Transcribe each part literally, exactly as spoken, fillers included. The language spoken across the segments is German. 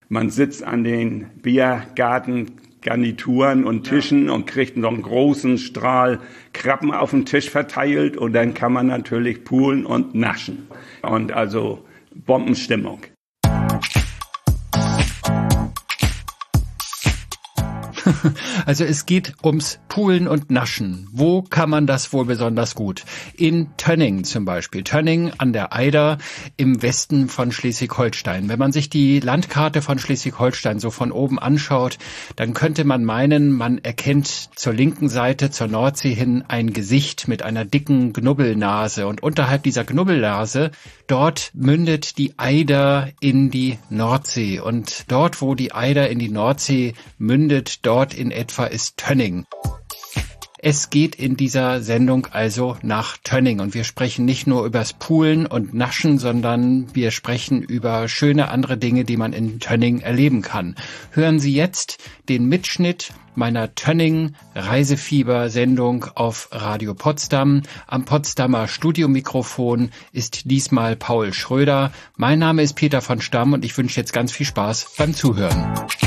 Man sitzt an den Biergartengarnituren und Tischen ja. und kriegt so einen großen Strahl Krabben auf den Tisch verteilt und dann kann man natürlich poolen und naschen. Und also Bombenstimmung. Also es geht ums Poolen und Naschen. Wo kann man das wohl besonders gut? In Tönning zum Beispiel. Tönning an der Eider im Westen von Schleswig-Holstein. Wenn man sich die Landkarte von Schleswig-Holstein so von oben anschaut, dann könnte man meinen, man erkennt zur linken Seite, zur Nordsee hin, ein Gesicht mit einer dicken Knubbelnase. Und unterhalb dieser Knubbelnase, dort mündet die Eider in die Nordsee. Und dort, wo die Eider in die Nordsee mündet, dort in etwa ist Tönning. Es geht in dieser Sendung also nach Tönning und wir sprechen nicht nur übers Poolen und Naschen, sondern wir sprechen über schöne andere Dinge, die man in Tönning erleben kann. Hören Sie jetzt den Mitschnitt meiner Tönning-Reisefieber-Sendung auf Radio Potsdam. Am Potsdamer Studiomikrofon ist diesmal Paul Schröder. Mein Name ist Peter von Stamm und ich wünsche jetzt ganz viel Spaß beim Zuhören.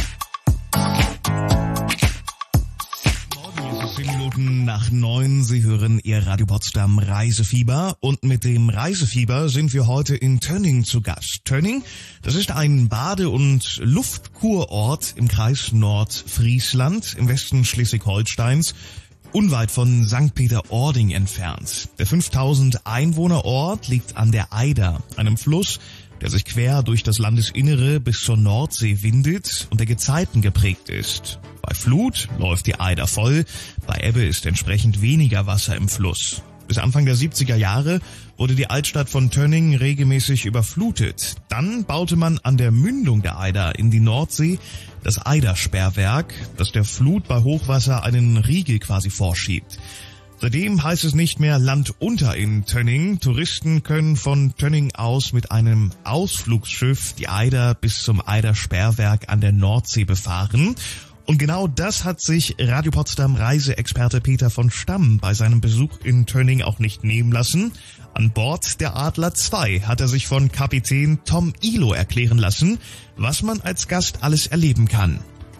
Nach neun, Sie hören Ihr Radio Potsdam Reisefieber und mit dem Reisefieber sind wir heute in Tönning zu Gast. Tönning, das ist ein Bade- und Luftkurort im Kreis Nordfriesland im Westen Schleswig-Holsteins, unweit von Sankt Peter-Ording entfernt. Der fünftausend Einwohner-Ort liegt an der Eider, einem Fluss, der sich quer durch das Landesinnere bis zur Nordsee windet und der Gezeiten geprägt ist. Bei Flut läuft die Eider voll, bei Ebbe ist entsprechend weniger Wasser im Fluss. Bis Anfang der siebziger Jahre wurde die Altstadt von Tönning regelmäßig überflutet. Dann baute man an der Mündung der Eider in die Nordsee das Eidersperrwerk, das der Flut bei Hochwasser einen Riegel quasi vorschiebt. Seitdem heißt es nicht mehr Land unter in Tönning. Touristen können von Tönning aus mit einem Ausflugsschiff die Eider bis zum Eidersperrwerk an der Nordsee befahren. Und genau das hat sich Radio Potsdam Reiseexperte Peter von Stamm bei seinem Besuch in Tönning auch nicht nehmen lassen. An Bord der Adler zwei hat er sich von Kapitän Tom Ilo erklären lassen, was man als Gast alles erleben kann.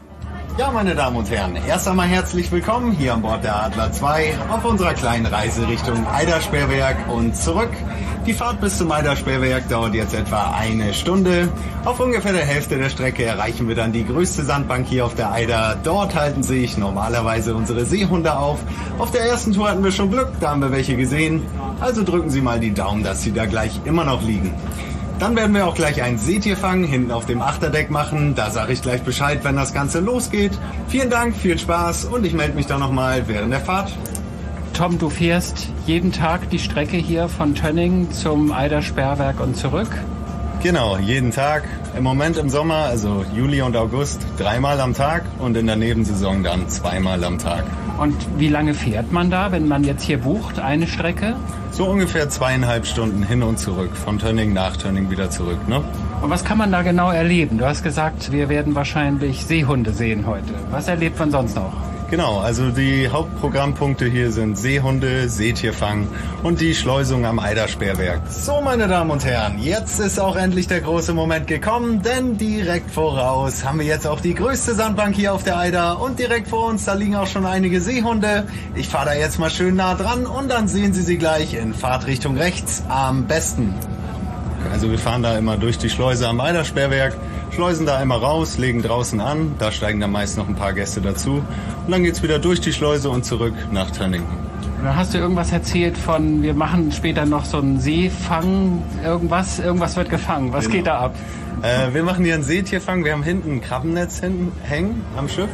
Ja, meine Damen und Herren, erst einmal herzlich willkommen hier an Bord der Adler zwei auf unserer kleinen Reise Richtung Eidersperrwerk und zurück. Die Fahrt bis zum Eidersperrwerk dauert jetzt etwa eine Stunde. Auf ungefähr der Hälfte der Strecke erreichen wir dann die größte Sandbank hier auf der Eider. Dort halten sich normalerweise unsere Seehunde auf. Auf der ersten Tour hatten wir schon Glück, da haben wir welche gesehen. Also drücken Sie mal die Daumen, dass sie da gleich immer noch liegen. Dann werden wir auch gleich einen Seetierfang hinten auf dem Achterdeck machen. Da sage ich gleich Bescheid, wenn das Ganze losgeht. Vielen Dank, viel Spaß und ich melde mich dann nochmal während der Fahrt. Tom, du fährst jeden Tag die Strecke hier von Tönning zum Eidersperrwerk und zurück? Genau, jeden Tag. Im Moment im Sommer, also Juli und August, dreimal am Tag und in der Nebensaison dann zweimal am Tag. Und wie lange fährt man da, wenn man jetzt hier bucht, eine Strecke? So ungefähr zweieinhalb Stunden hin und zurück, von Tönning nach Tönning wieder zurück, ne? Und was kann man da genau erleben? Du hast gesagt, wir werden wahrscheinlich Seehunde sehen heute. Was erlebt man sonst noch? Genau, also die Hauptprogrammpunkte hier sind Seehunde, Seetierfang und die Schleusung am Eidersperrwerk. So, meine Damen und Herren, jetzt ist auch endlich der große Moment gekommen, denn direkt voraus haben wir jetzt auch die größte Sandbank hier auf der Eider und direkt vor uns, da liegen auch schon einige Seehunde. Ich fahre da jetzt mal schön nah dran und dann sehen Sie sie gleich in Fahrtrichtung rechts am besten. Also wir fahren da immer durch die Schleuse am Eidersperrwerk, schleusen da einmal raus, legen draußen an, da steigen dann meist noch ein paar Gäste dazu und dann geht's wieder durch die Schleuse und zurück nach Tönning. Da hast du irgendwas erzählt von, wir machen später noch so einen Seefang, irgendwas, irgendwas wird gefangen. Was genau. geht da ab? Äh, wir machen hier einen Seetierfang, wir haben hinten ein Krabbennetz hinten hängen am Schiff.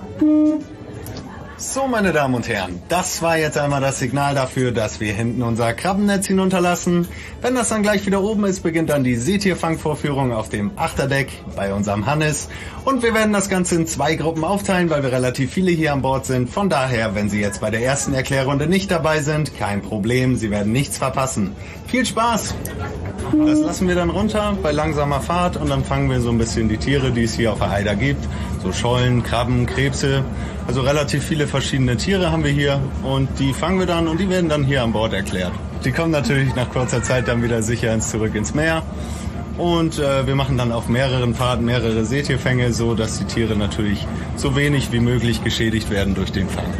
So, meine Damen und Herren, das war jetzt einmal das Signal dafür, dass wir hinten unser Krabbennetz hinunterlassen. Wenn das dann gleich wieder oben ist, beginnt dann die Seetierfangvorführung auf dem Achterdeck bei unserem Hannes. Und wir werden das Ganze in zwei Gruppen aufteilen, weil wir relativ viele hier an Bord sind. Von daher, wenn Sie jetzt bei der ersten Erklärrunde nicht dabei sind, kein Problem, Sie werden nichts verpassen. Viel Spaß! Das lassen wir dann runter bei langsamer Fahrt und dann fangen wir so ein bisschen die Tiere, die es hier auf der Eider gibt. So Schollen, Krabben, Krebse, also relativ viele verschiedene Tiere haben wir hier und die fangen wir dann und die werden dann hier an Bord erklärt. Die kommen natürlich nach kurzer Zeit dann wieder sicher ins zurück ins Meer Und äh, wir machen dann auf mehreren Fahrten mehrere Seetierfänge, so dass die Tiere natürlich so wenig wie möglich geschädigt werden durch den Fang.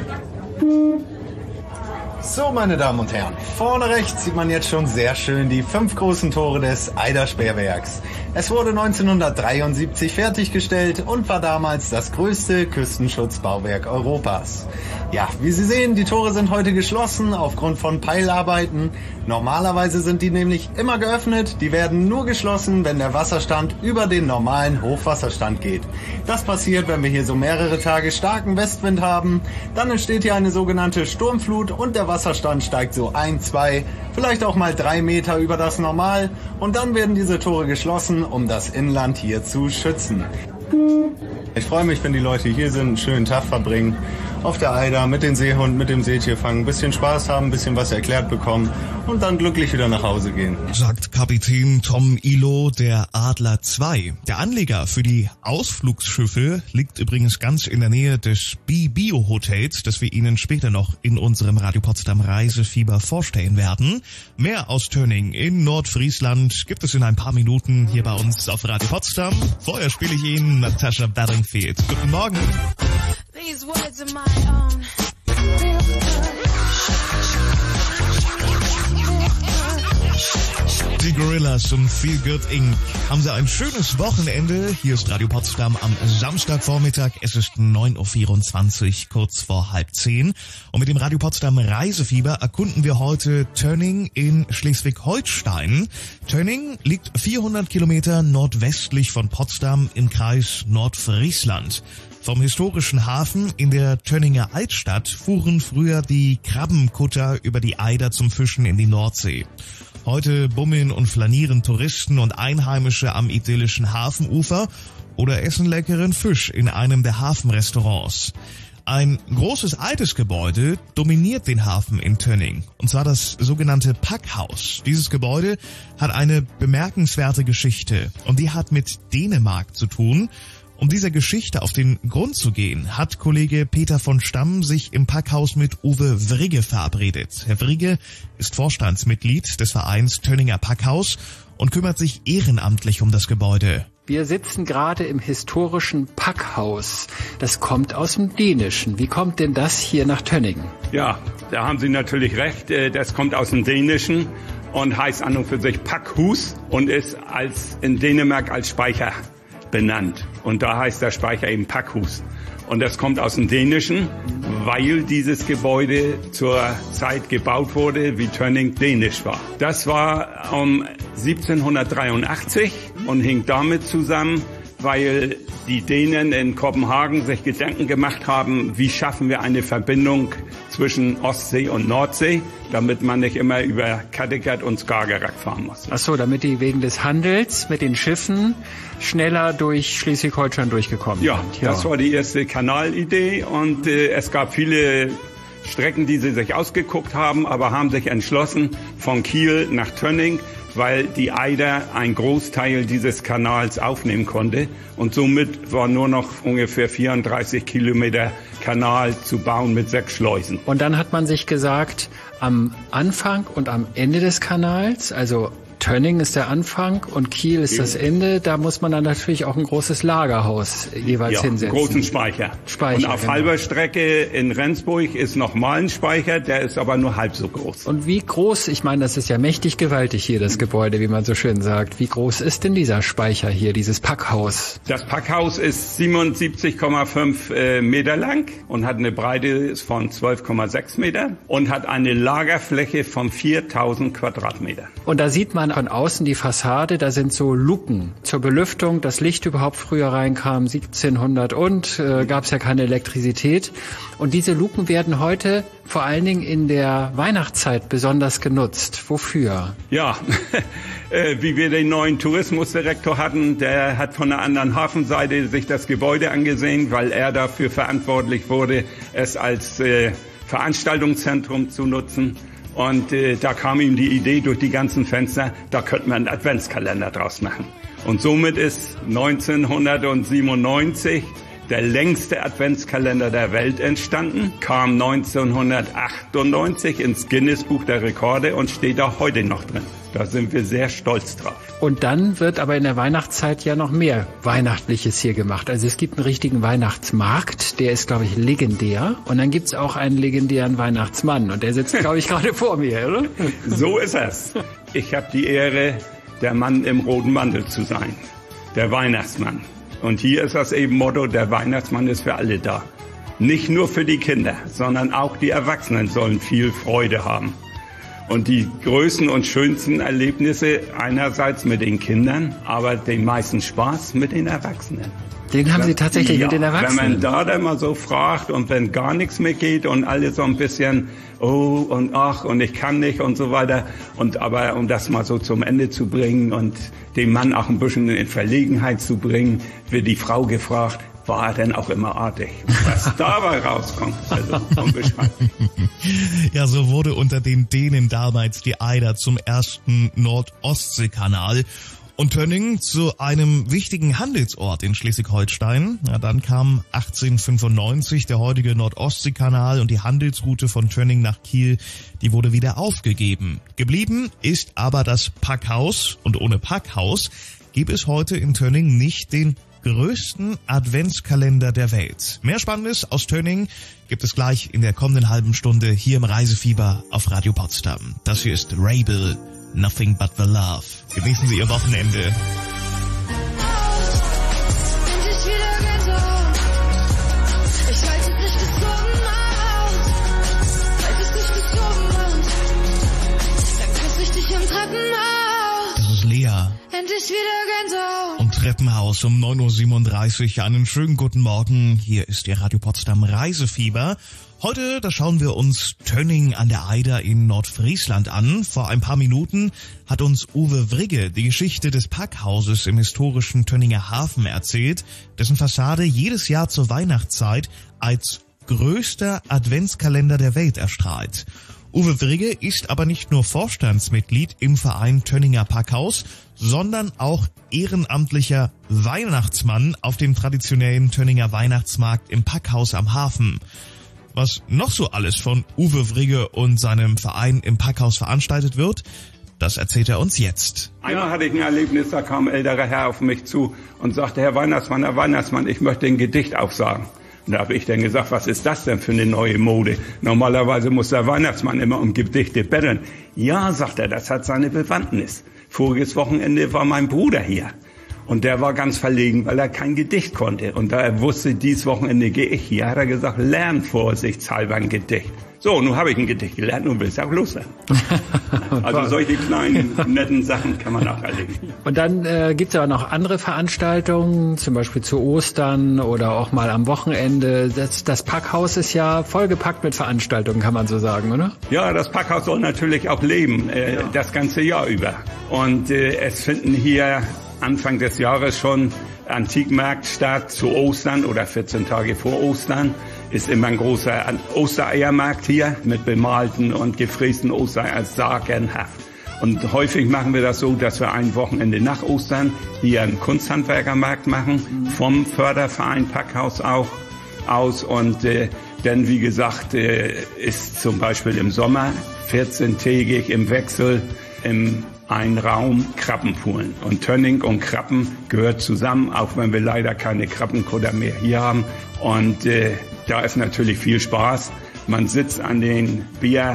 So, meine Damen und Herren, vorne rechts sieht man jetzt schon sehr schön die fünf großen Tore des Eider-Sperrwerks. Es wurde neunzehnhundertdreiundsiebzig fertiggestellt und war damals das größte Küstenschutzbauwerk Europas. Ja, wie Sie sehen, die Tore sind heute geschlossen aufgrund von Peilarbeiten. Normalerweise sind die nämlich immer geöffnet. Die werden nur geschlossen, wenn der Wasserstand über den normalen Hochwasserstand geht. Das passiert, wenn wir hier so mehrere Tage starken Westwind haben. Dann entsteht hier eine sogenannte Sturmflut und der Wasserstand steigt so ein, zwei, vielleicht auch mal drei Meter über das Normal. Und dann werden diese Tore geschlossen, um das Inland hier zu schützen. Ich freue mich, wenn die Leute hier sind, einen schönen Tag verbringen, auf der Eider, mit den Seehunden, mit dem Seetierfang, ein bisschen Spaß haben, ein bisschen was erklärt bekommen und dann glücklich wieder nach Hause gehen. Sagt Kapitän Tom Ilo der Adler zwei. Der Anleger für die Ausflugsschiffe liegt übrigens ganz in der Nähe des B-Bio Hotels, das wir Ihnen später noch in unserem Radio Potsdam Reisefieber vorstellen werden. Mehr aus Tönning in Nordfriesland gibt es in ein paar Minuten hier bei uns auf Radio Potsdam. Vorher spiele ich Ihnen Natasha Bedingfield. Guten Morgen. These words are my own. Die Gorillas und Feel Good Incorporated. Haben Sie ein schönes Wochenende? Hier ist Radio Potsdam am Samstagvormittag. Es ist neun Uhr vierundzwanzig, kurz vor halb zehn. Und mit dem Radio Potsdam Reisefieber erkunden wir heute Tönning in Schleswig-Holstein. Tönning liegt vierhundert Kilometer nordwestlich von Potsdam im Kreis Nordfriesland. Vom historischen Hafen in der Tönninger Altstadt fuhren früher die Krabbenkutter über die Eider zum Fischen in die Nordsee. Heute bummeln und flanieren Touristen und Einheimische am idyllischen Hafenufer oder essen leckeren Fisch in einem der Hafenrestaurants. Ein großes altes Gebäude dominiert den Hafen in Tönning, und zwar das sogenannte Packhaus. Dieses Gebäude hat eine bemerkenswerte Geschichte und die hat mit Dänemark zu tun. Um dieser Geschichte auf den Grund zu gehen, hat Kollege Peter von Stamm sich im Packhaus mit Uwe Vrigge verabredet. Herr Vrigge ist Vorstandsmitglied des Vereins Tönninger Packhaus und kümmert sich ehrenamtlich um das Gebäude. Wir sitzen gerade im historischen Packhaus. Das kommt aus dem Dänischen. Wie kommt denn das hier nach Tönning? Ja, da haben Sie natürlich recht. Das kommt aus dem Dänischen und heißt an und für sich Packhus und ist als in Dänemark als Speicher benannt. Und da heißt der Speicher eben Packhus. Und das kommt aus dem Dänischen, weil dieses Gebäude zur Zeit gebaut wurde, wie Tönning dänisch war. Das war um siebzehnhundertdreiundachtzig und hing damit zusammen, weil die Dänen in Kopenhagen sich Gedanken gemacht haben, wie schaffen wir eine Verbindung zwischen Ostsee und Nordsee, damit man nicht immer über Kattegat und Skagerrak fahren muss. Ach so, damit die wegen des Handels mit den Schiffen schneller durch Schleswig-Holstein durchgekommen ja, sind. Ja, das war die erste Kanalidee und äh, es gab viele Strecken, die sie sich ausgeguckt haben, aber haben sich entschlossen von Kiel nach Tönning, weil die Eider einen Großteil dieses Kanals aufnehmen konnte und somit war nur noch ungefähr vierunddreißig Kilometer Kanal zu bauen mit sechs Schleusen. Und dann hat man sich gesagt, am Anfang und am Ende des Kanals, also Tönning ist der Anfang und Kiel ist das Ende. Da muss man dann natürlich auch ein großes Lagerhaus jeweils ja, hinsetzen. Ja, großen Speicher. Speicher. Und auf genau. halber Strecke in Rendsburg ist nochmal ein Speicher, der ist aber nur halb so groß. Und wie groß, ich meine, das ist ja mächtig gewaltig hier, das Gebäude, wie man so schön sagt. Wie groß ist denn dieser Speicher hier, dieses Packhaus? Das Packhaus ist siebenundsiebzig Komma fünf äh, Meter lang und hat eine Breite von zwölf Komma sechs Meter und hat eine Lagerfläche von viertausend Quadratmeter. Und da sieht man von außen die Fassade, da sind so Luken zur Belüftung, das Licht überhaupt früher reinkam, siebzehnhundert und äh, gab es ja keine Elektrizität. Und diese Luken werden heute vor allen Dingen in der Weihnachtszeit besonders genutzt. Wofür? Ja, äh, wie wir den neuen Tourismusdirektor hatten, der hat von der anderen Hafenseite sich das Gebäude angesehen, weil er dafür verantwortlich wurde, es als äh, Veranstaltungszentrum zu nutzen. Und äh, da kam ihm die Idee durch die ganzen Fenster, da könnte man einen Adventskalender draus machen. Und somit ist neunzehnhundertsiebenundneunzig der längste Adventskalender der Welt entstanden, kam neunzehnhundertachtundneunzig ins Guinness-Buch der Rekorde und steht auch heute noch drin. Da sind wir sehr stolz drauf. Und dann wird aber in der Weihnachtszeit ja noch mehr Weihnachtliches hier gemacht. Also es gibt einen richtigen Weihnachtsmarkt, der ist, glaube ich, legendär. Und dann gibt's auch einen legendären Weihnachtsmann. Und der sitzt, glaube ich, gerade vor mir, oder? So ist es. Ich habe die Ehre, der Mann im roten Mantel zu sein. Der Weihnachtsmann. Und hier ist das eben Motto, der Weihnachtsmann ist für alle da. Nicht nur für die Kinder, sondern auch die Erwachsenen sollen viel Freude haben. Und die größten und schönsten Erlebnisse einerseits mit den Kindern, aber den meisten Spaß mit den Erwachsenen. Den haben Sie tatsächlich ja, mit den Erwachsenen? Wenn man da dann mal so fragt und wenn gar nichts mehr geht und alle so ein bisschen, oh und ach und ich kann nicht und so weiter. Und aber um das mal so zum Ende zu bringen und den Mann auch ein bisschen in Verlegenheit zu bringen, wird die Frau gefragt, war er denn auch immer artig? Was dabei rauskommt, also unbeschreiblich. Ja, so wurde unter den Dänen damals die Eider zum ersten Nord-Ostsee-Kanal und Tönning zu einem wichtigen Handelsort in Schleswig-Holstein. Ja, dann kam achtzehnhundertfünfundneunzig der heutige Nord-Ostsee-Kanal und die Handelsroute von Tönning nach Kiel, die wurde wieder aufgegeben. Geblieben ist aber das Packhaus und ohne Packhaus gibt es heute in Tönning nicht den größten Adventskalender der Welt. Mehr Spannendes aus Tönning gibt es gleich in der kommenden halben Stunde hier im Reisefieber auf Radio Potsdam. Das hier ist Rabel, Nothing But The Love. Genießen Sie Ihr Wochenende. Das ist Lea. Endlich wieder Gänsehaut. Und Treppenhaus um neun Uhr siebenunddreißig. Einen schönen guten Morgen. Hier ist Ihr Radio Potsdam Reisefieber. Heute, da schauen wir uns Tönning an der Eider in Nordfriesland an. Vor ein paar Minuten hat uns Uwe Vrigge die Geschichte des Packhauses im historischen Tönninger Hafen erzählt, dessen Fassade jedes Jahr zur Weihnachtszeit als größter Adventskalender der Welt erstrahlt. Uwe Vrigge ist aber nicht nur Vorstandsmitglied im Verein Tönninger Packhaus, sondern auch ehrenamtlicher Weihnachtsmann auf dem traditionellen Tönninger Weihnachtsmarkt im Packhaus am Hafen. Was noch so alles von Uwe Vrigge und seinem Verein im Packhaus veranstaltet wird, das erzählt er uns jetzt. Einmal hatte ich ein Erlebnis, da kam ein älterer Herr auf mich zu und sagte, Herr Weihnachtsmann, Herr Weihnachtsmann, ich möchte ein Gedicht aufsagen. Und da habe ich dann gesagt, was ist das denn für eine neue Mode? Normalerweise muss der Weihnachtsmann immer um Gedichte betteln. Ja, sagt er, das hat seine Bewandtnis. Voriges Wochenende war mein Bruder hier. Und der war ganz verlegen, weil er kein Gedicht konnte. Und da er wusste, dieses Wochenende gehe ich hier, hat er gesagt, lern vorsichtshalber ein Gedicht. So, nun habe ich ein Gedicht gelernt und will es auch loswerden. Also solche kleinen, netten Sachen kann man auch erleben. Und dann äh, gibt es aber noch andere Veranstaltungen, zum Beispiel zu Ostern oder auch mal am Wochenende. Das, das Packhaus ist ja vollgepackt mit Veranstaltungen, kann man so sagen, oder? Ja, das Packhaus soll natürlich auch leben, äh, ja. das ganze Jahr über. Und äh, es finden hier Anfang des Jahres schon Antikmarkt statt zu Ostern oder vierzehn Tage vor Ostern. Ist immer ein großer Ostereiermarkt hier mit bemalten und gefrästen Ostereiern, sagenhaft. Und häufig machen wir das so, dass wir ein Wochenende nach Ostern hier einen Kunsthandwerkermarkt machen, vom Förderverein Packhaus auch aus. Und äh, dann, wie gesagt, äh, ist zum Beispiel im Sommer vierzehntägig im Wechsel im ein Raum Krabbenpoolen. Und Tönning und Krabben gehört zusammen, auch wenn wir leider keine Krabbenkutter mehr hier haben. Und äh, da ist natürlich viel Spaß. Man sitzt an den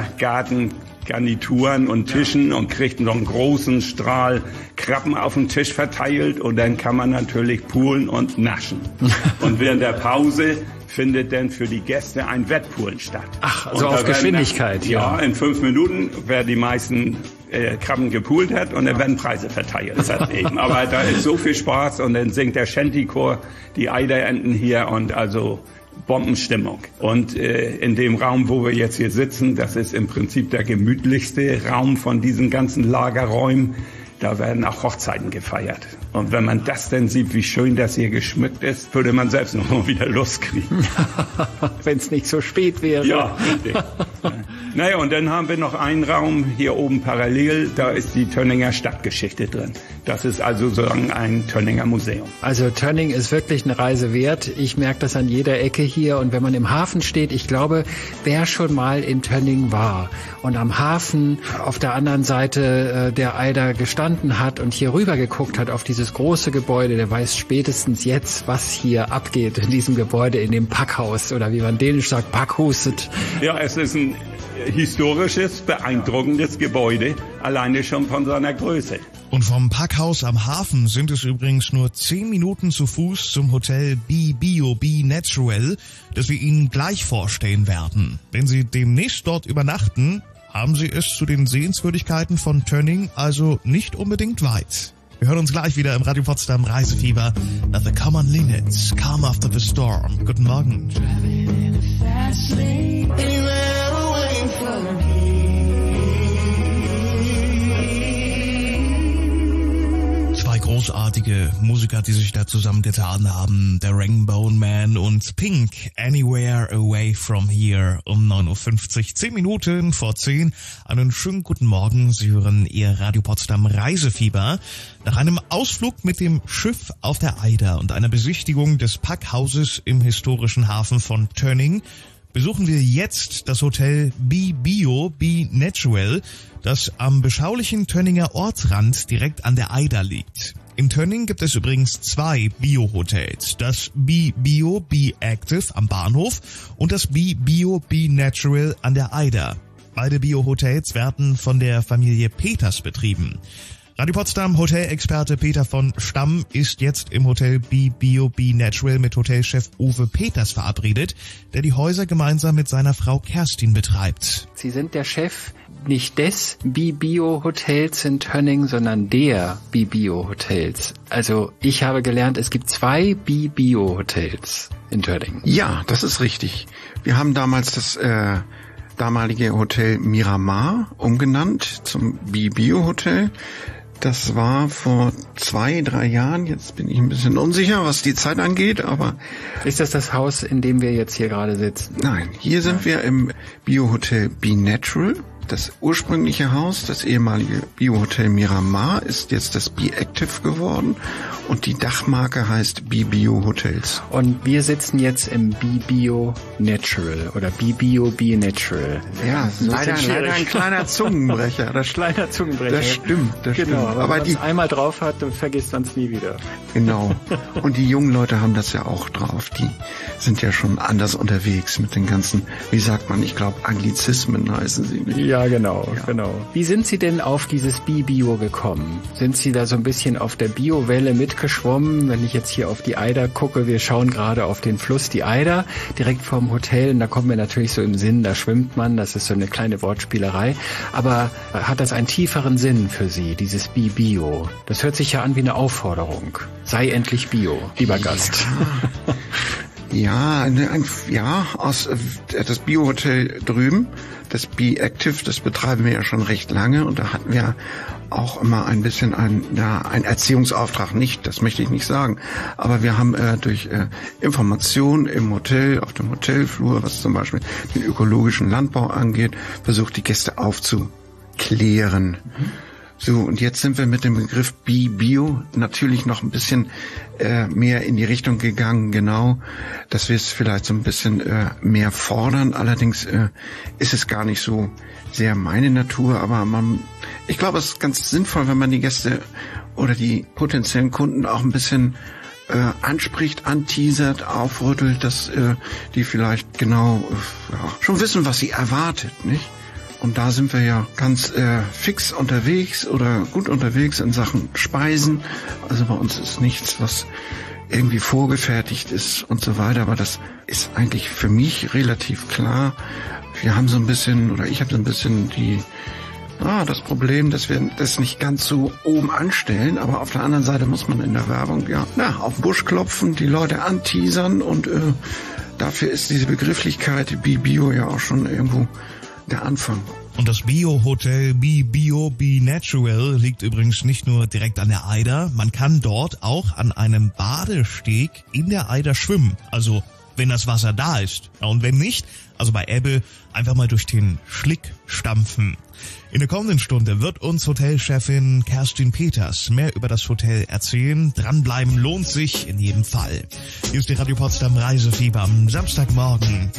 Biergartengarnituren und Tischen und kriegt noch einen großen Strahl Krabben auf den Tisch verteilt und dann kann man natürlich poolen und naschen. Und während der Pause findet dann für die Gäste ein Wettpoolen statt. Ach, also auf Geschwindigkeit. Dann, ja, in fünf Minuten, wer die meisten äh, Krabben gepoolt hat und dann werden Preise verteilt. Das hat eben. Aber da ist so viel Spaß und dann singt der Shantychor die Eiderenten hier und also Bombenstimmung. Und äh, in dem Raum, wo wir jetzt hier sitzen, das ist im Prinzip der gemütlichste Raum von diesen ganzen Lagerräumen. Da werden auch Hochzeiten gefeiert. Und wenn man das denn sieht, wie schön das hier geschmückt ist, würde man selbst noch mal wieder Lust kriegen. Wenn es nicht so spät wäre. Ja, richtig. Naja, und dann haben wir noch einen Raum hier oben parallel, da ist die Tönninger Stadtgeschichte drin. Das ist also sozusagen ein Tönninger Museum. Also Tönning ist wirklich eine Reise wert. Ich merke das an jeder Ecke hier. Und wenn man im Hafen steht, ich glaube, wer schon mal in Tönning war und am Hafen auf der anderen Seite äh, der Eider gestanden hat und hier rüber geguckt hat auf dieses große Gebäude, der weiß spätestens jetzt, was hier abgeht in diesem Gebäude, in dem Packhaus oder wie man dänisch sagt, Packhuset. Ja, es ist ein historisches, beeindruckendes Gebäude, alleine schon von seiner Größe. Und vom Packhaus am Hafen sind es übrigens nur zehn Minuten zu Fuß zum Hotel Be Bio Be Natural, das wir Ihnen gleich vorstellen werden. Wenn Sie demnächst dort übernachten, haben Sie es zu den Sehenswürdigkeiten von Tönning also nicht unbedingt weit. Wir hören uns gleich wieder im Radio Potsdam Reisefieber nach The Common Linnets, Calm After the Storm. Guten Morgen. Zwei großartige Musiker, die sich da zusammengetan haben, der Rainbow Man und Pink, Anywhere Away From Here, um neun Uhr fünfzig, zehn Minuten vor zehn. Einen schönen guten Morgen, Sie hören Ihr Radio Potsdam Reisefieber. Nach einem Ausflug mit dem Schiff auf der Eider und einer Besichtigung des Packhauses im historischen Hafen von Tönning besuchen wir jetzt das Hotel Be Bio Be Natural, das am beschaulichen Tönninger Ortsrand direkt an der Eider liegt. In Tönning gibt es übrigens zwei Bio-Hotels, das Be Bio Be Active am Bahnhof und das Be Bio Be Natural an der Eider. Beide Bio-Hotels werden von der Familie Peters betrieben. Radio Potsdam Hotelexperte Peter von Stamm ist jetzt im Hotel Be Bio Be Natural mit Hotelchef Uwe Peters verabredet, der die Häuser gemeinsam mit seiner Frau Kerstin betreibt. Sie sind der Chef nicht des Be Bio Hotels in Tönning, sondern der Be Bio Hotels. Also ich habe gelernt, es gibt zwei Be Bio Hotels in Tönning. Ja, das ist richtig. Wir haben damals das äh, damalige Hotel Miramar umgenannt zum Be Bio Hotel. Das war vor zwei, drei Jahren. Jetzt bin ich ein bisschen unsicher, was die Zeit angeht, aber... Ist das das Haus, in dem wir jetzt hier gerade sitzen? Nein, hier sind wir im Bio-Hotel Be Natural. Das ursprüngliche Haus, das ehemalige Bio-Hotel Miramar, ist jetzt das Be Active geworden und die Dachmarke heißt Be Bio Hotels. Und wir sitzen jetzt im Be Bio Natural oder Be Bio Be Natural. Ja, leider, leider ein kleiner Zungenbrecher. Das, kleiner Zungenbrecher. Das stimmt, das genau, stimmt. aber, aber wenn man die es einmal drauf hat, dann vergisst man es nie wieder. Genau. Und die jungen Leute haben das ja auch drauf. Die sind ja schon anders unterwegs mit den ganzen, wie sagt man, ich glaube Anglizismen heißen sie nicht. Ja, genau, ja. genau. Wie sind Sie denn auf dieses Be Bio gekommen? Sind Sie da so ein bisschen auf der Bio-Welle mitgeschwommen? Wenn ich jetzt hier auf die Eider gucke, wir schauen gerade auf den Fluss, die Eider, direkt vorm Hotel, und da kommt mir natürlich so im Sinn, da schwimmt man, das ist so eine kleine Wortspielerei. Aber hat das einen tieferen Sinn für Sie, dieses Be Bio? Das hört sich ja an wie eine Aufforderung. Sei endlich Bio, lieber Gast. Ja. Ja, ein, ja, aus das Bio-Hotel drüben, das Be Active, das betreiben wir ja schon recht lange und da hatten wir auch immer ein bisschen ein, ja, ein Erziehungsauftrag, nicht, das möchte ich nicht sagen, aber wir haben äh, durch äh, Informationen im Hotel, auf dem Hotelflur, was zum Beispiel den ökologischen Landbau angeht, versucht die Gäste aufzuklären. Mhm. So, und jetzt sind wir mit dem Begriff Be Bio natürlich noch ein bisschen äh, mehr in die Richtung gegangen, genau, dass wir es vielleicht so ein bisschen äh, mehr fordern. Allerdings äh, ist es gar nicht so sehr meine Natur, aber man, ich glaube, es ist ganz sinnvoll, wenn man die Gäste oder die potenziellen Kunden auch ein bisschen äh, anspricht, anteasert, aufrüttelt, dass äh, die vielleicht genau äh, ja, schon wissen, was sie erwartet, nicht? Und da sind wir ja ganz äh, fix unterwegs oder gut unterwegs in Sachen Speisen. Also bei uns ist nichts, was irgendwie vorgefertigt ist und so weiter. Aber das ist eigentlich für mich relativ klar. Wir haben so ein bisschen, oder ich habe so ein bisschen die, ah, das Problem, dass wir das nicht ganz so oben anstellen. Aber auf der anderen Seite muss man in der Werbung ja na, auf den Busch klopfen, die Leute anteasern. Und äh, dafür ist diese Begrifflichkeit Be Bio ja auch schon irgendwo der Anfang. Und das Bio-Hotel Be Bio Be Natural liegt übrigens nicht nur direkt an der Eider, man kann dort auch an einem Badesteg in der Eider schwimmen. Also wenn das Wasser da ist. Ja, und wenn nicht, also bei Ebbe, einfach mal durch den Schlick stampfen. In der kommenden Stunde wird uns Hotelchefin Kerstin Peters mehr über das Hotel erzählen. Dranbleiben lohnt sich in jedem Fall. Hier ist die Radio Potsdam Reisefieber am Samstagmorgen.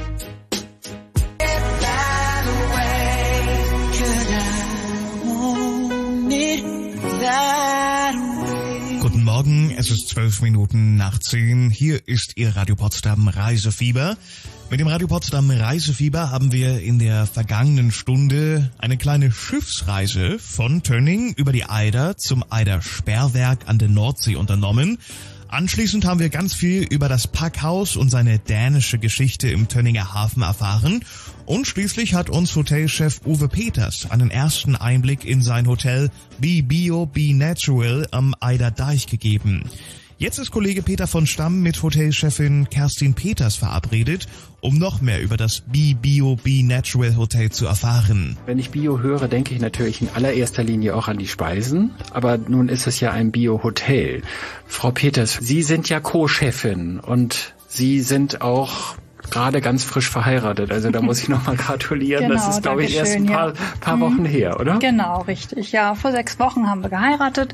Guten Morgen, es ist zwölf Minuten nach zehn. Hier ist Ihr Radio Potsdam Reisefieber. Mit dem Radio Potsdam Reisefieber haben wir in der vergangenen Stunde eine kleine Schiffsreise von Tönning über die Eider zum Eider Sperrwerk an der Nordsee unternommen. Anschließend haben wir ganz viel über das Packhaus und seine dänische Geschichte im Tönninger Hafen erfahren. Und schließlich hat uns Hotelchef Uwe Peters einen ersten Einblick in sein Hotel Be Bio, Be Natural am Eider Deich gegeben. Jetzt ist Kollege Peter von Stamm mit Hotelchefin Kerstin Peters verabredet, um noch mehr über das Be Bio, Be Natural Hotel zu erfahren. Wenn ich Bio höre, denke ich natürlich in allererster Linie auch an die Speisen. Aber nun ist es ja ein Bio-Hotel. Frau Peters, Sie sind ja Co-Chefin und Sie sind auch gerade ganz frisch verheiratet. Also da muss ich nochmal gratulieren. Genau, das ist, glaube ich, erst ein paar, ja. paar Wochen her, oder? Genau, richtig. Ja, vor sechs Wochen haben wir geheiratet.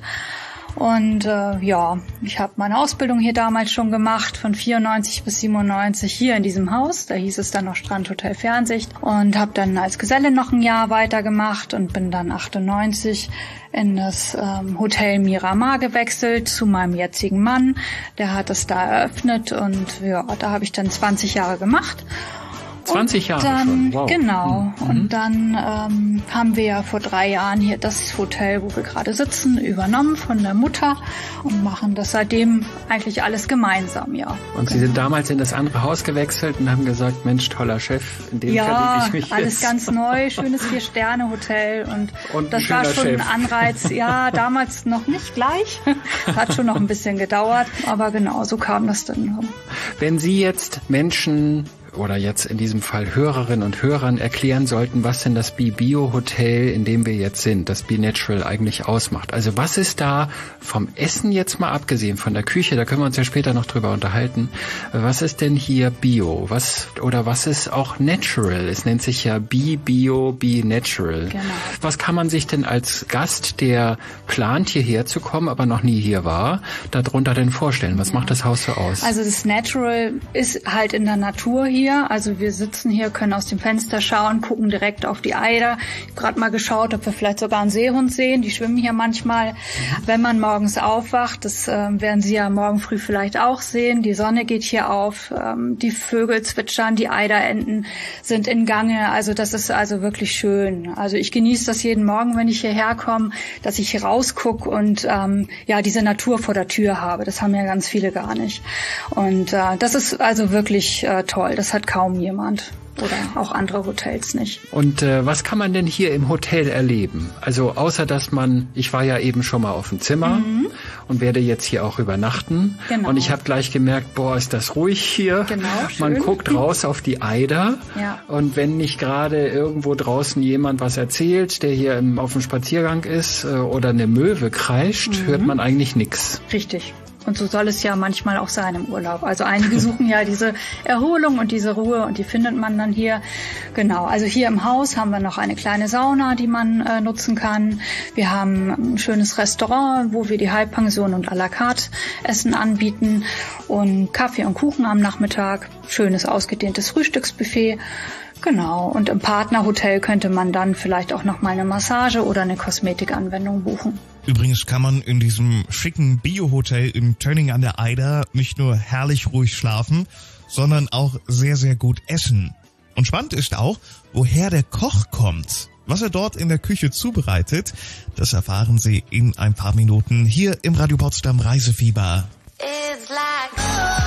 Und äh, ja, ich habe meine Ausbildung hier damals schon gemacht, von vierundneunzig bis siebenundneunzig hier in diesem Haus. Da hieß es dann noch Strandhotel Fernsicht. Und habe dann als Geselle noch ein Jahr weitergemacht und bin dann achtundneunzig in das ähm, Hotel Miramar gewechselt zu meinem jetzigen Mann. Der hat es da eröffnet und ja, da habe ich dann zwanzig Jahre gemacht. zwanzig Jahre dann, schon, wow. Genau. Mhm. Und dann ähm, haben wir ja vor drei Jahren hier das Hotel, wo wir gerade sitzen, übernommen von der Mutter und machen das seitdem eigentlich alles gemeinsam, ja. Und Sie sind damals in das andere Haus gewechselt und haben gesagt, Mensch, toller Chef, in dem ja, verliebe ich mich alles jetzt. ganz neu, schönes Vier-Sterne-Hotel und, und das war schon Chef. ein Anreiz. Ja, damals noch nicht gleich, hat schon noch ein bisschen gedauert, aber genau, so kam das dann. Wenn Sie jetzt Menschen oder jetzt in diesem Fall Hörerinnen und Hörern erklären sollten, was denn das Be Bio Hotel, in dem wir jetzt sind, das Be Natural eigentlich ausmacht. Also was ist da vom Essen jetzt mal abgesehen, von der Küche, da können wir uns ja später noch drüber unterhalten. Was ist denn hier Bio? Was oder was ist auch Natural? Es nennt sich ja Be Bio, Be Natural. Genau. Was kann man sich denn als Gast, der plant hierher zu kommen, aber noch nie hier war, darunter denn vorstellen? Was macht das Haus so aus? Also das Natural ist halt in der Natur hier. Also wir sitzen hier, können aus dem Fenster schauen, gucken direkt auf die Eider. Ich habe gerade mal geschaut, ob wir vielleicht sogar einen Seehund sehen. Die schwimmen hier manchmal, wenn man morgens aufwacht. Das äh, werden Sie ja morgen früh vielleicht auch sehen. Die Sonne geht hier auf, ähm, die Vögel zwitschern, die Eiderenten sind in Gange. Also das ist also wirklich schön. Also ich genieße das jeden Morgen, wenn ich hierher komme, dass ich hier rausgucke und ähm, ja diese Natur vor der Tür habe. Das haben ja ganz viele gar nicht. Und äh, das ist also wirklich äh, toll. Das hat kaum jemand oder auch andere Hotels nicht. Und äh, was kann man denn hier im Hotel erleben? Also außer, dass man, ich war ja eben schon mal auf dem Zimmer mhm. und werde jetzt hier auch übernachten. Genau. Und ich habe gleich gemerkt, boah, ist das ruhig hier. Genau, man schön. Guckt raus auf die Eider. Ja. Und wenn nicht gerade irgendwo draußen jemand was erzählt, der hier im, auf dem Spaziergang ist äh, oder eine Möwe kreischt, mhm. hört man eigentlich nichts. Richtig. Und so soll es ja manchmal auch sein im Urlaub. Also einige suchen ja diese Erholung und diese Ruhe und die findet man dann hier. Genau, also hier im Haus haben wir noch eine kleine Sauna, die man äh, nutzen kann. Wir haben ein schönes Restaurant, wo wir die Halbpension und à la carte Essen anbieten und Kaffee und Kuchen am Nachmittag. Schönes ausgedehntes Frühstücksbuffet. Genau, und im Partnerhotel könnte man dann vielleicht auch noch mal eine Massage oder eine Kosmetikanwendung buchen. Übrigens kann man in diesem schicken Bio-Hotel in Tönning an der Eider nicht nur herrlich ruhig schlafen, sondern auch sehr, sehr gut essen. Und spannend ist auch, woher der Koch kommt. Was er dort in der Küche zubereitet, das erfahren Sie in ein paar Minuten hier im Radio Potsdam Reisefieber. It's like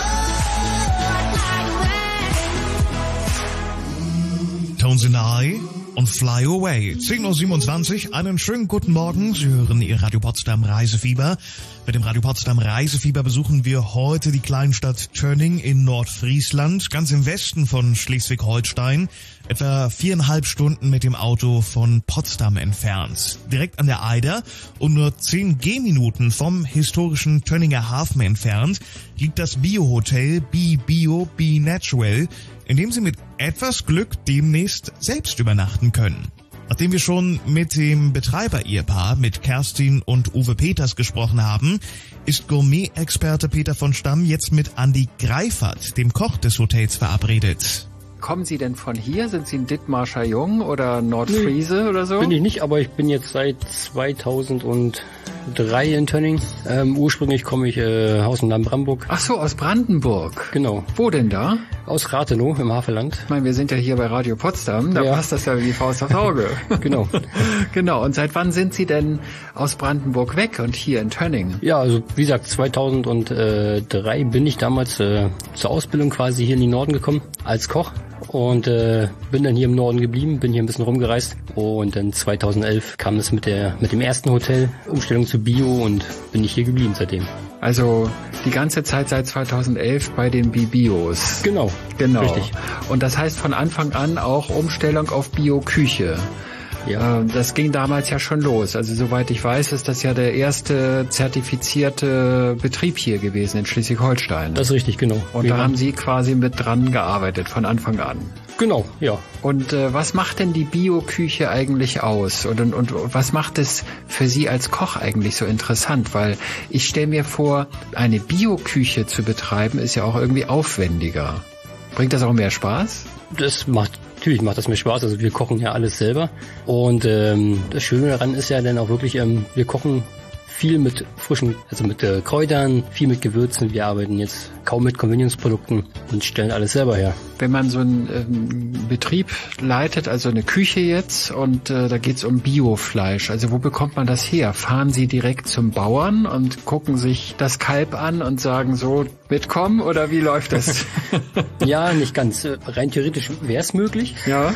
Tones in the Eye und Fly Away. zehn Uhr siebenundzwanzig, einen schönen guten Morgen. Sie hören Ihr Radio Potsdam Reisefieber. Mit dem Radio Potsdam Reisefieber besuchen wir heute die Kleinstadt Tönning in Nordfriesland, ganz im Westen von Schleswig-Holstein, etwa viereinhalb Stunden mit dem Auto von Potsdam entfernt. Direkt an der Eider und nur zehn Gehminuten vom historischen Tönninger Hafen entfernt liegt das Bio-Hotel Be Bio, Be Natural, in dem Sie mit etwas Glück demnächst selbst übernachten können. Nachdem wir schon mit dem Betreiber-Ehepaar, mit Kerstin und Uwe Peters gesprochen haben, ist Gourmet-Experte Peter von Stamm jetzt mit Andi Greifert, dem Koch des Hotels, verabredet. Kommen Sie denn von hier? Sind Sie ein Dithmarscher Jung oder Nordfriese nee, oder so? Bin ich nicht, aber ich bin jetzt seit zweitausenddrei in Tönning. Ähm, ursprünglich komme ich äh, aus dem Land Brandenburg. Ach so, aus Brandenburg. Genau. Wo denn da? Aus Rathenow im Havelland. Ich meine, wir sind ja hier bei Radio Potsdam, da ja. passt das ja wie die Faust aufs Auge. Genau. Genau. Und seit wann sind Sie denn aus Brandenburg weg und hier in Tönning? Ja, also wie gesagt, zweitausenddrei bin ich damals äh, zur Ausbildung quasi hier in den Norden gekommen als Koch. Und äh, bin dann hier im Norden geblieben, bin hier ein bisschen rumgereist und dann zweitausendelf kam es mit der mit dem ersten Hotel, Umstellung zu Bio und bin ich hier geblieben seitdem. Also die ganze Zeit seit zweitausendelf bei den Bi-Bios. Genau, genau. Richtig. Und das heißt von Anfang an auch Umstellung auf Bio-Küche. Ja. Das ging damals ja schon los. Also soweit ich weiß, ist das ja der erste zertifizierte Betrieb hier gewesen in Schleswig-Holstein. Das ist richtig, genau. Und Wir da haben Sie quasi mit dran gearbeitet von Anfang an. Genau, ja. Und äh, was macht denn die Bio-Küche eigentlich aus? Und, und, und was macht es für Sie als Koch eigentlich so interessant? Weil ich stelle mir vor, eine Bio-Küche zu betreiben, ist ja auch irgendwie aufwendiger. Bringt das auch mehr Spaß? Das macht Natürlich macht das mir Spaß, also wir kochen ja alles selber und ähm, das Schöne daran ist ja dann auch wirklich, ähm, wir kochen viel mit frischen, also mit äh, Kräutern, viel mit Gewürzen, wir arbeiten jetzt kaum mit Convenience-Produkten und stellen alles selber her. Wenn man so einen ähm, Betrieb leitet, also eine Küche jetzt und äh, da geht's um Biofleisch, also wo bekommt man das her? Fahren Sie direkt zum Bauern und gucken sich das Kalb an und sagen so, mitkommen oder wie läuft das? Ja, nicht ganz. Rein theoretisch wäre es möglich. Ja.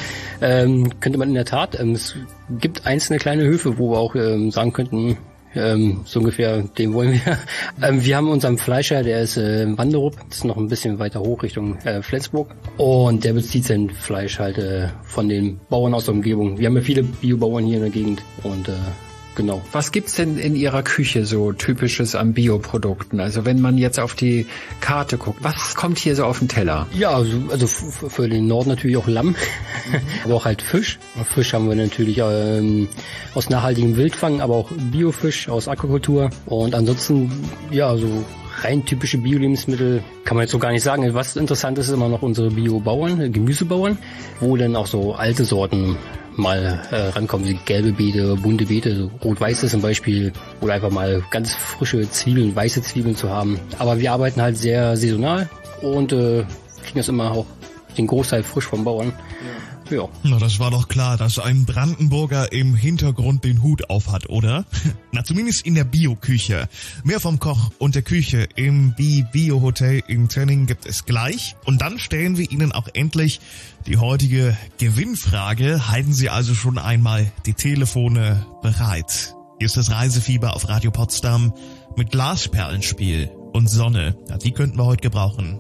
ähm, könnte man in der Tat. Ähm, es gibt einzelne kleine Höfe, wo wir auch ähm, sagen könnten, ähm, so ungefähr, den wollen wir. ähm, wir haben unseren Fleischer, der ist äh, in Wanderup, das ist noch ein bisschen weiter hoch Richtung äh, Flensburg. Und der bezieht sein Fleisch halt äh, von den Bauern aus der Umgebung. Wir haben ja viele Biobauern hier in der Gegend und äh, genau. Was gibt's denn in Ihrer Küche so Typisches an Bioprodukten? Also wenn man jetzt auf die Karte guckt, was kommt hier so auf den Teller? Ja, also, also f- für den Norden natürlich auch Lamm, aber auch halt Fisch. Fisch haben wir natürlich ähm, aus nachhaltigem Wildfang, aber auch Biofisch aus Aquakultur. Und ansonsten, ja, so rein typische Bio-Lebensmittel kann man jetzt so gar nicht sagen. Was interessant ist, ist immer noch unsere Bio-Bauern, Gemüsebauern, wo dann auch so alte Sorten mal äh, rankommen, wie gelbe Beete, bunte Beete, so rot-weiße zum Beispiel, oder einfach mal ganz frische Zwiebeln, weiße Zwiebeln zu haben. Aber wir arbeiten halt sehr saisonal und äh, kriegen das immer auch den Großteil frisch vom Bauern. Ja. Ja. Na, das war doch klar, dass ein Brandenburger im Hintergrund den Hut auf hat, oder? Na, zumindest in der Bio-Küche. Mehr vom Koch und der Küche im Bi-Bio-Hotel in Tönning gibt es gleich. Und dann stellen wir Ihnen auch endlich die heutige Gewinnfrage. Halten Sie also schon einmal die Telefone bereit. Hier ist das Reisefieber auf Radio Potsdam mit Glasperlenspiel und Sonne. Ja, die könnten wir heute gebrauchen.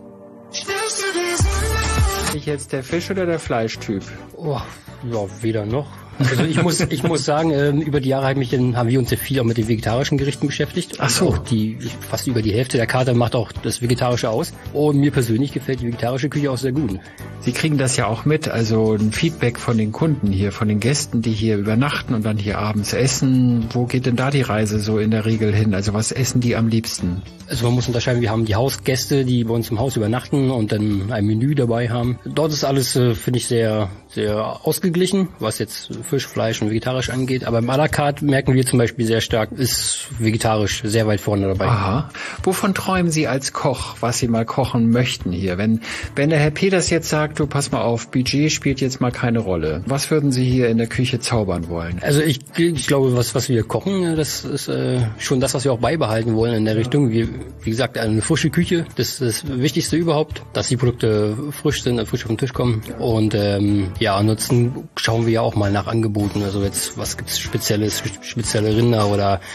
Ich jetzt der Fisch- oder der Fleischtyp? Oh, ja, weder noch. Also ich muss, ich muss sagen, äh, über die Jahre haben, mich dann, haben wir uns ja viel auch mit den vegetarischen Gerichten beschäftigt. Ach so. Auch die, fast über die Hälfte der Karte macht auch das Vegetarische aus. Und mir persönlich gefällt die vegetarische Küche auch sehr gut. Sie kriegen das ja auch mit, also ein Feedback von den Kunden hier, von den Gästen, die hier übernachten und dann hier abends essen. Wo geht denn da die Reise so in der Regel hin? Also was essen die am liebsten? Also man muss unterscheiden, wir haben die Hausgäste, die bei uns im Haus übernachten und dann ein Menü dabei haben. Dort ist alles, äh, finde ich, sehr, sehr ausgeglichen, was jetzt Fisch, Fleisch und vegetarisch angeht. Aber im à la carte merken wir zum Beispiel sehr stark, ist vegetarisch sehr weit vorne dabei. Aha. Wovon träumen Sie als Koch, was Sie mal kochen möchten hier? Wenn, wenn der Herr Peters jetzt sagt, du pass mal auf, Budget spielt jetzt mal keine Rolle. Was würden Sie hier in der Küche zaubern wollen? Also ich, ich glaube, was, was wir kochen, das ist äh, schon das, was wir auch beibehalten wollen in der Richtung. Wir, wie gesagt, eine frische Küche, das ist das Wichtigste überhaupt, dass die Produkte frisch sind, frisch auf den Tisch kommen. Und ähm, ja, ansonsten schauen wir ja auch mal nach Angeboten. Also jetzt, was gibt's Spezielles, spezielle Rinder oder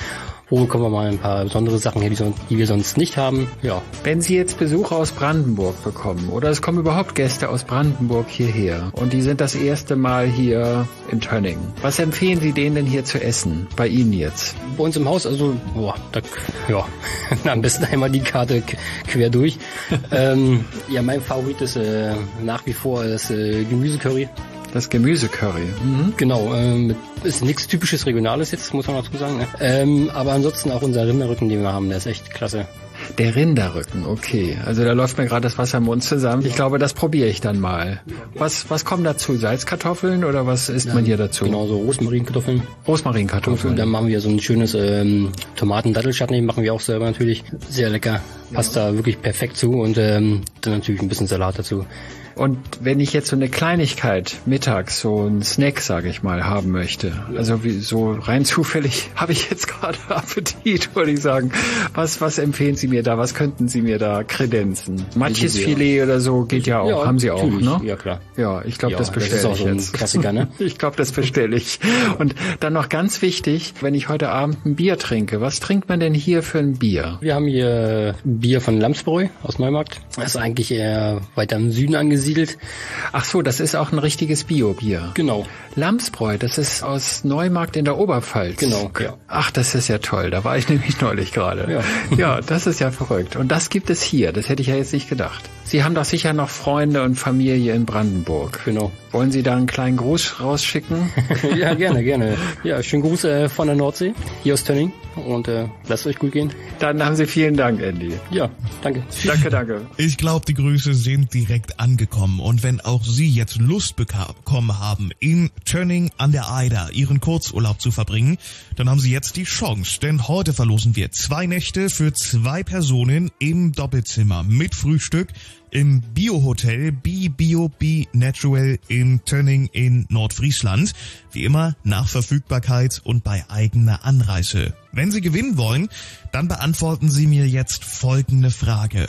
wo bekommen wir mal ein paar besondere Sachen her, die, son- die wir sonst nicht haben. Ja. Wenn Sie jetzt Besucher aus Brandenburg bekommen oder es kommen überhaupt Gäste aus Brandenburg hierher und die sind das erste Mal hier in Tönning, was empfehlen Sie denen denn hier zu essen? Bei Ihnen jetzt? Bei uns im Haus, also, boah, da, ja, am besten einmal die Karte k- quer durch. ähm, ja, mein Favorit ist äh, nach wie vor das äh, Gemüsecurry. Das Gemüsecurry. Mhm. Genau, ähm, ist nichts typisches Regionales jetzt, muss man dazu sagen. Ne? Ähm, aber ansonsten auch unser Rinderrücken, den wir haben, der ist echt klasse. Der Rinderrücken, okay. Also da läuft mir gerade das Wasser im Mund zusammen. Ich glaube, das probiere ich dann mal. Was was kommt dazu? Salzkartoffeln oder was isst man hier dazu? Genau, so Rosmarinkartoffeln. Rosmarinkartoffeln. Und dann machen wir so ein schönes ähm, Tomaten-Dattelchutney, machen wir auch selber natürlich. Sehr lecker. Passt da wirklich perfekt zu und ähm, dann natürlich ein bisschen Salat dazu. Und wenn ich jetzt so eine Kleinigkeit mittags, so einen Snack, sage ich mal, haben möchte, also wie, so rein zufällig habe ich jetzt gerade Appetit, würde ich sagen. Was was empfehlen Sie mir da? Was könnten Sie mir da kredenzen? Matjesfilet oder so geht ja auch, ja, haben Sie auch, natürlich. ne? Ja, klar. Ja, ich glaube, Ja, das bestelle das ist auch ich so ein jetzt. Klassiker, ne? Ich glaube, das bestelle ich. Und dann noch ganz wichtig, wenn ich heute Abend ein Bier trinke, was trinkt man denn hier für ein Bier? Wir haben hier Bier von Lamsbräu aus Neumarkt. Das ist eigentlich eher weiter im Süden angesiedelt. Ach so, das ist auch ein richtiges Bio-Bier. Genau. Lamsbräu, das ist aus Neumarkt in der Oberpfalz. Genau, ja. Ach, das ist ja toll. Da war ich nämlich neulich gerade. Ja. Ja, das ist ja verrückt. Und das gibt es hier. Das hätte ich ja jetzt nicht gedacht. Sie haben doch sicher noch Freunde und Familie in Brandenburg. Genau. Wollen Sie da einen kleinen Gruß rausschicken? Ja, gerne, gerne. Ja, schönen Gruß äh, von der Nordsee, hier aus Tönning. Und äh, lasst euch gut gehen. Dann haben Sie vielen Dank, Andy. Ja, danke. Danke, danke. Ich glaube, die Grüße sind direkt angekommen. Und wenn auch Sie jetzt Lust bekommen haben, in Tönning an der Eider Ihren Kurzurlaub zu verbringen, dann haben Sie jetzt die Chance. Denn heute verlosen wir zwei Nächte für zwei Personen im Doppelzimmer mit Frühstück im Bio-Hotel Be Bio Be Natural in Tönning in Nordfriesland. Wie immer nach Verfügbarkeit und bei eigener Anreise. Wenn Sie gewinnen wollen, dann beantworten Sie mir jetzt folgende Frage.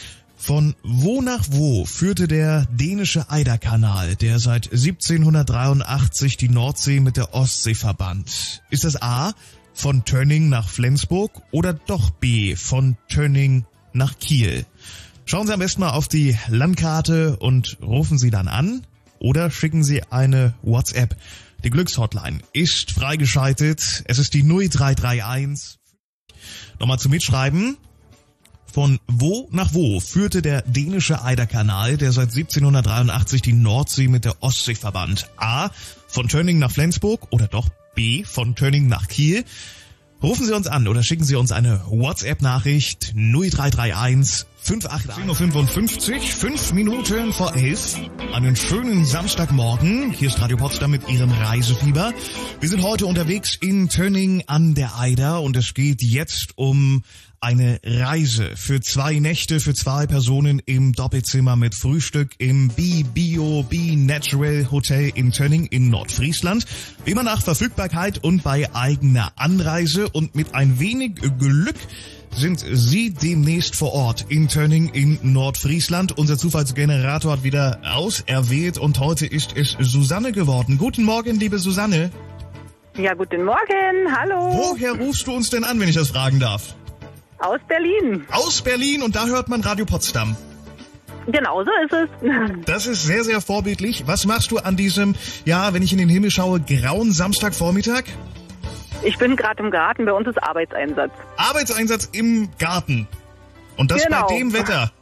Von wo nach wo führte der dänische Eiderkanal, der seit siebzehnhundertdreiundachtzig die Nordsee mit der Ostsee verband? Ist das A, von Tönning nach Flensburg oder doch B, von Tönning nach Kiel? Schauen Sie am besten mal auf die Landkarte und rufen Sie dann an oder schicken Sie eine WhatsApp. Die Glückshotline ist freigeschaltet. Es ist die null drei drei eins. Nochmal zum Mitschreiben. Von wo nach wo führte der dänische Eiderkanal, der seit siebzehnhundertdreiundachtzig die Nordsee mit der Ostsee verband? A, von Tönning nach Flensburg oder doch B, von Tönning nach Kiel? Rufen Sie uns an oder schicken Sie uns eine WhatsApp-Nachricht null drei drei eins fünf acht zehn Uhr fünfundfünfzig, fünf Minuten vor elf. Einen schönen Samstagmorgen. Hier ist Radio Potsdam mit Ihrem Reisefieber. Wir sind heute unterwegs in Tönning an der Eider und es geht jetzt um eine Reise für zwei Nächte, für zwei Personen im Doppelzimmer mit Frühstück im Be Bio Be Natural Hotel in Tönning in Nordfriesland. Wie immer nach Verfügbarkeit und bei eigener Anreise und mit ein wenig Glück sind Sie demnächst vor Ort in Tönning in Nordfriesland. Unser Zufallsgenerator hat wieder auserwählt und heute ist es Susanne geworden. Guten Morgen, liebe Susanne. Ja, guten Morgen, hallo. Woher rufst du uns denn an, wenn ich das fragen darf? Aus Berlin. Aus Berlin und da hört man Radio Potsdam. Genau, so ist es. Das ist sehr, sehr vorbildlich. Was machst du an diesem, ja, wenn ich in den Himmel schaue, grauen Samstagvormittag? Ich bin gerade im Garten, bei uns ist Arbeitseinsatz. Arbeitseinsatz im Garten. Und das Genau. bei dem Wetter.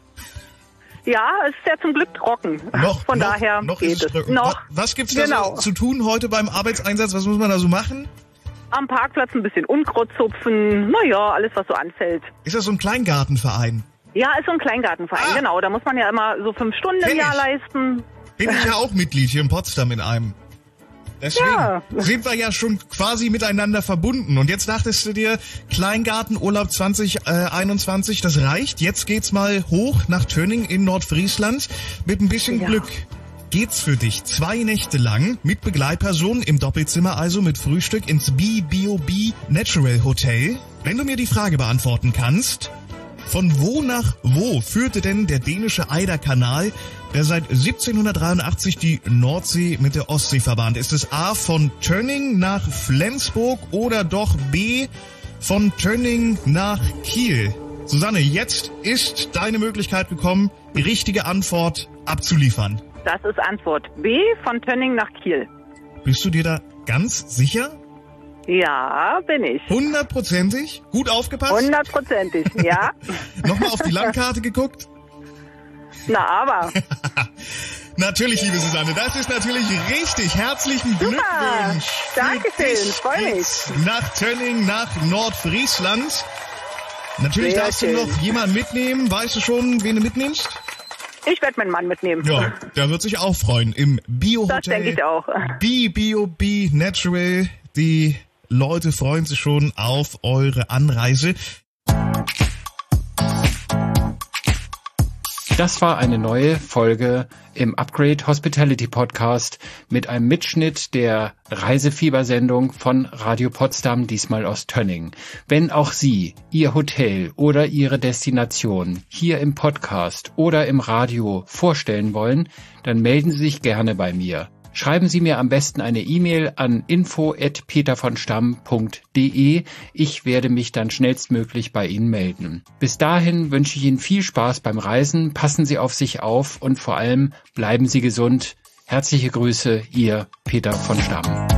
Ja, es ist ja zum Glück trocken. Noch, Von noch, daher noch geht ist es es. trocken. Noch. Wa- Was gibt's da Genau. so zu tun heute beim Arbeitseinsatz? Was muss man da so machen? Am Parkplatz ein bisschen Unkraut zupfen. Naja, alles, was so anfällt. Ist das so ein Kleingartenverein? Ja, ist so ein Kleingartenverein, Ah. genau. Da muss man ja immer so fünf Stunden Kenn im Jahr ich. leisten. Bin ich ja auch Mitglied hier in Potsdam in einem. Deswegen Ja. sind wir ja schon quasi miteinander verbunden. Und jetzt dachtest du dir, Kleingartenurlaub zwanzig einundzwanzig, das reicht. Jetzt geht's mal hoch nach Tönning in Nordfriesland. Mit ein bisschen Ja. Glück geht's für dich zwei Nächte lang mit Begleitpersonen im Doppelzimmer, also mit Frühstück ins Be Bio Be Natural Hotel. Wenn du mir die Frage beantworten kannst, von wo nach wo führte denn der dänische Eiderkanal, der seit siebzehnhundertdreiundachtzig die Nordsee mit der Ostsee verband? Ist es A, von Tönning nach Flensburg oder doch B, von Tönning nach Kiel. Susanne, jetzt ist deine Möglichkeit gekommen, die richtige Antwort abzuliefern. Das ist Antwort B, von Tönning nach Kiel. Bist du dir da ganz sicher? Ja, bin ich. Hundertprozentig? Gut aufgepasst? Hundertprozentig, ja. Nochmal auf die Landkarte geguckt? Na, aber. Natürlich, liebe Susanne, das ist natürlich richtig. Herzlichen Super. Glückwunsch. Dankeschön, freue mich. Nach Tönning, nach Nordfriesland. Natürlich Sehr darfst schön. du noch jemanden mitnehmen. Weißt du schon, wen du mitnimmst? Ich werde meinen Mann mitnehmen. Ja, der wird sich auch freuen. Im Bio-Hotel. Das denke ich auch. Be Bio Be Natural. Die Leute freuen sich schon auf eure Anreise. Das war eine neue Folge im Upgrade Hospitality Podcast mit einem Mitschnitt der Reisefiebersendung von Radio Potsdam, diesmal aus Tönning. Wenn auch Sie Ihr Hotel oder Ihre Destination hier im Podcast oder im Radio vorstellen wollen, dann melden Sie sich gerne bei mir. Schreiben Sie mir am besten eine E-Mail an info at petervonstamm punkt de. Ich werde mich dann schnellstmöglich bei Ihnen melden. Bis dahin wünsche ich Ihnen viel Spaß beim Reisen, passen Sie auf sich auf und vor allem bleiben Sie gesund. Herzliche Grüße, Ihr Peter von Stamm.